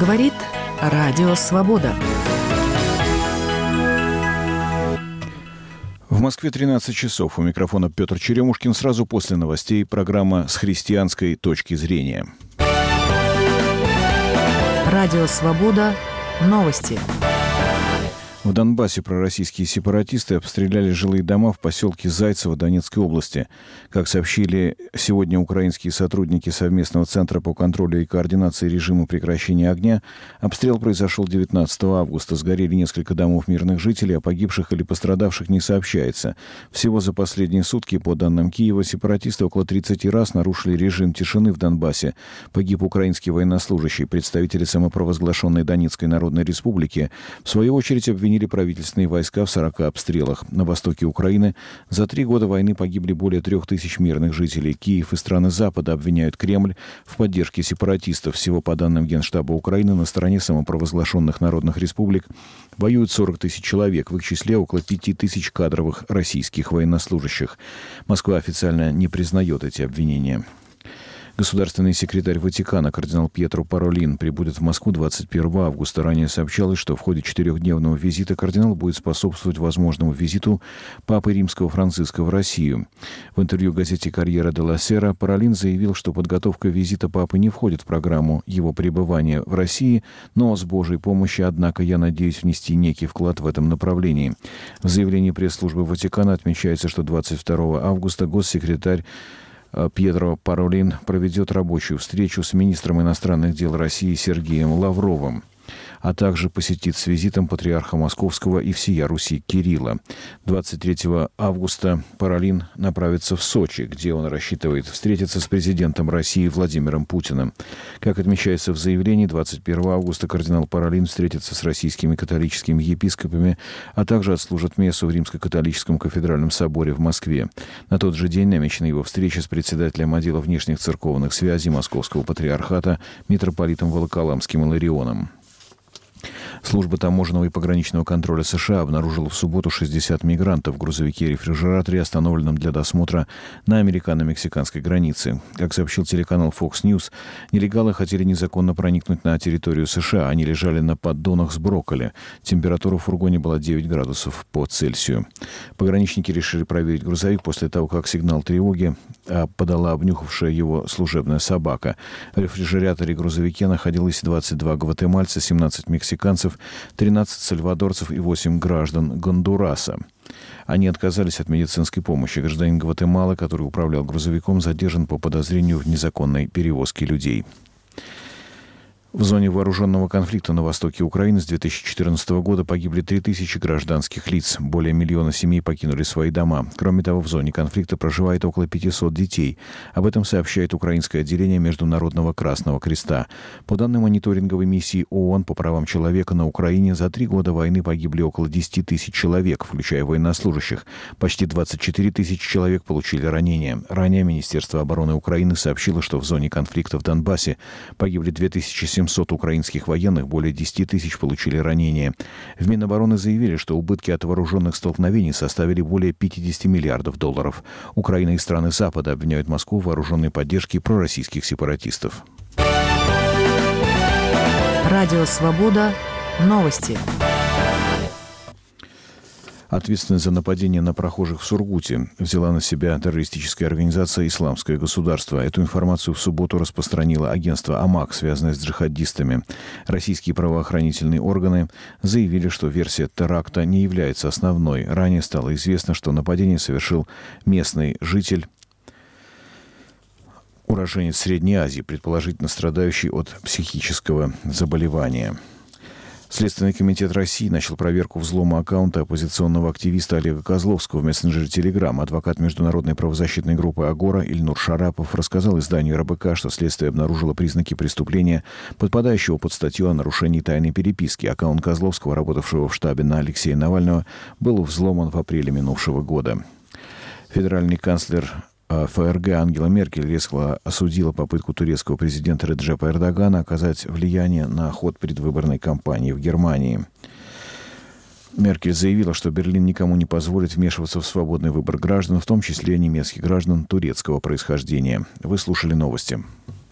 Говорит Радио Свобода. В Москве 13 часов. У микрофона Петр Черемушкин. Сразу после новостей программа «С христианской точки зрения». Радио Свобода. Новости. В Донбассе пророссийские сепаратисты обстреляли жилые дома в поселке Зайцево Донецкой области. Как сообщили сегодня украинские сотрудники Совместного центра по контролю и координации режима прекращения огня, обстрел произошел 19 августа. Сгорели несколько домов мирных жителей, о погибших или пострадавших не сообщается. Всего за последние сутки, по данным Киева, сепаратисты около 30 раз нарушили режим тишины в Донбассе. Погиб украинский военнослужащий. Представители самопровозглашенной Донецкой Народной Республики в свою очередь обвинили правительственные войска в 40 обстрелах. На востоке Украины за 3 года войны погибли более 3000 мирных жителей. Киев и страны Запада обвиняют Кремль в поддержке сепаратистов. Всего, по данным Генштаба Украины, на стороне самопровозглашенных народных республик воюют 40 тысяч человек, в их числе около 5000 кадровых российских военнослужащих. Москва официально не признает эти обвинения. Государственный секретарь Ватикана кардинал Пьетро Паролин прибудет в Москву 21 августа. Ранее сообщалось, что в ходе 4-дневного визита кардинал будет способствовать возможному визиту Папы Римского Франциска в Россию. В интервью газете «Корьера делла Сера» Паролин заявил, что подготовка визита Папы не входит в программу его пребывания в России, но с Божьей помощью, однако, я надеюсь внести некий вклад в этом направлении. В заявлении пресс-службы Ватикана отмечается, что 22 августа госсекретарь Пьетро Паролин проведет рабочую встречу с министром иностранных дел России Сергеем Лавровым, а также посетит с визитом патриарха Московского и всея Руси Кирилла. 23 августа Паролин направится в Сочи, где он рассчитывает встретиться с президентом России Владимиром Путиным. Как отмечается в заявлении, 21 августа кардинал Паролин встретится с российскими католическими епископами, а также отслужит мессу в Римско-католическом кафедральном соборе в Москве. На тот же день намечена его встреча с председателем отдела внешних церковных связей Московского патриархата митрополитом Волоколамским Иларионом. Служба таможенного и пограничного контроля США обнаружила в субботу 60 мигрантов в грузовике-рефрижераторе, остановленном для досмотра на американо-мексиканской границе. Как сообщил телеканал Fox News, нелегалы хотели незаконно проникнуть на территорию США. Они лежали на поддонах с брокколи. Температура в фургоне была 9 градусов по Цельсию. Пограничники решили проверить грузовик после того, как сигнал тревоги подала обнюхавшая его служебная собака. В рефрижераторе грузовике находилось 22 гватемальца, 17 мексиканцев, 13 сальвадорцев и 8 граждан Гондураса. Они отказались от медицинской помощи. Гражданин Гватемалы, который управлял грузовиком, задержан по подозрению в незаконной перевозке людей. В зоне вооруженного конфликта на востоке Украины с 2014 года погибли 3000 гражданских лиц. Более миллиона семей покинули свои дома. Кроме того, в зоне конфликта проживает около 500 детей. Об этом сообщает украинское отделение Международного Красного Креста. По данным мониторинговой миссии ООН по правам человека на Украине, за 3 года войны погибли около 10 тысяч человек, включая военнослужащих. Почти 24 тысячи человек получили ранения. Ранее Министерство обороны Украины сообщило, что в зоне конфликта в Донбассе погибли 2700 украинских военных, более 10 тысяч получили ранения. В Минобороны заявили, что убытки от вооруженных столкновений составили более 50 миллиардов долларов. Украина и страны Запада обвиняют Москву в вооруженной поддержке пророссийских сепаратистов. Радио Свобода. Новости. Ответственность за нападение на прохожих в Сургуте взяла на себя террористическая организация «Исламское государство». Эту информацию в субботу распространило агентство АМАК, связанное с джихадистами. Российские правоохранительные органы заявили, что версия теракта не является основной. Ранее стало известно, что нападение совершил местный житель, уроженец Средней Азии, предположительно страдающий от психического заболевания. Следственный комитет России начал проверку взлома аккаунта оппозиционного активиста Олега Козловского в мессенджере Telegram. Адвокат международной правозащитной группы «Агора» Ильнур Шарапов рассказал изданию РБК, что следствие обнаружило признаки преступления, подпадающего под статью о нарушении тайной переписки. Аккаунт Козловского, работавшего в штабе на Алексея Навального, был взломан в апреле минувшего года. Федеральный канцлер ФРГ Ангела Меркель резко осудила попытку турецкого президента Реджепа Эрдогана оказать влияние на ход предвыборной кампании в Германии. Меркель заявила, что Берлин никому не позволит вмешиваться в свободный выбор граждан, в том числе немецких граждан турецкого происхождения. Вы слушали новости.